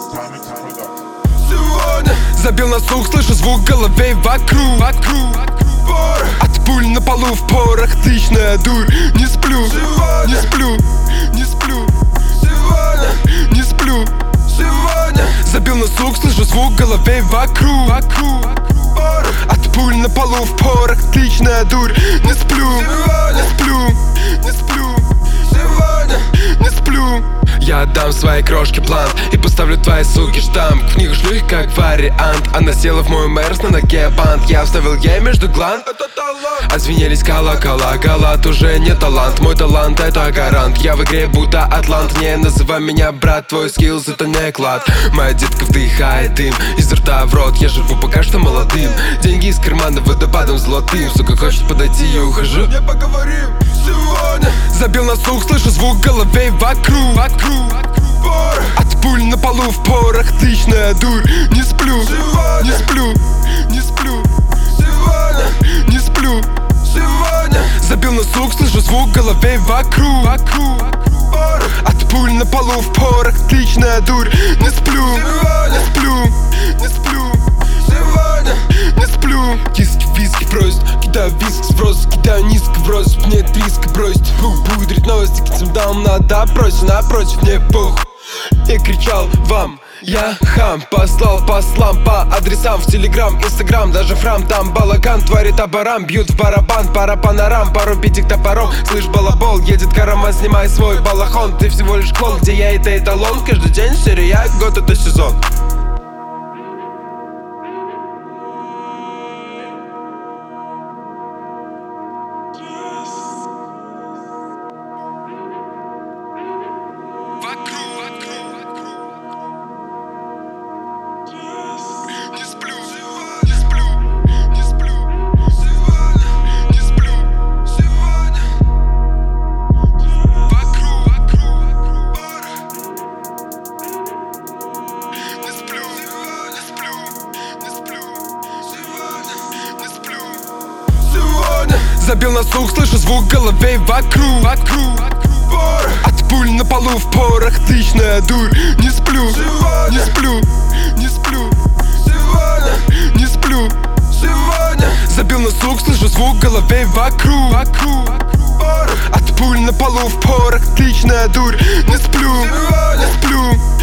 Сегодня забил на слух, слышу звук головей вокруг. От пуль на полу в порох тысячная дурь. Не сплю, не сплю, не сплю. Сегодня не сплю. Сегодня забил на слух, слышу звук головей вокруг. От пуль на полу в порох тысячная дурь. Не сплю, не сплю, не сплю. Сегодня не сплю. Я отдам своей крошке план и поставлю твоей суки штамп. В них жду их как вариант. Она села в мой Мерс, на ноге бант. Я вставил ей между гланд. Отзвенелись колокола, галат уже не талант. Мой талант это гарант. Я в игре будто атлант. Не называй меня брат, твой скиллз это не клад. Моя детка вдыхает дым из рта в рот. Я живу пока что молодым. Деньги из кармана водопадом золотым. Сука хочет подойти, я ухожу. Не поговорим сегодня. Забил на слух, слышу звук головей вокруг. От пуль на полу в порох тысячная дурь. Не сплю, не сплю, не сплю. Сегодня не сплю. Сегодня забил на слух, слышу звук головей вокруг. От пуль на полу в порох тысячная дурь. Не сплю, не сплю, не сплю. Сегодня не сплю. Диски, виски просит, кидаю виск сброс, кидаю низко в рост, нет риска бросить. Пудрить новости, кицам дам на допросе, напротив мне пух. Я кричал вам, я хам, послал послам по адресам в Телеграм, Инстаграм, даже в храм. Там балаган творит оборам, бьют в барабан, пара панорам, пару битик топором. Слышь, балабол, едет караман, снимай свой балахон. Ты всего лишь клон, где я это эталон. Каждый день серия, год это сезон. Забил на слух, слышу звук головей вокруг. От пуль на полу в порох тысячная дурь. Не сплю, не сплю, не сплю. Сегодня не сплю. Сегодня забил на слух, слышу звук головей вокруг. От пуль на полу в порох тысячная дурь. Не сплю, не сплю.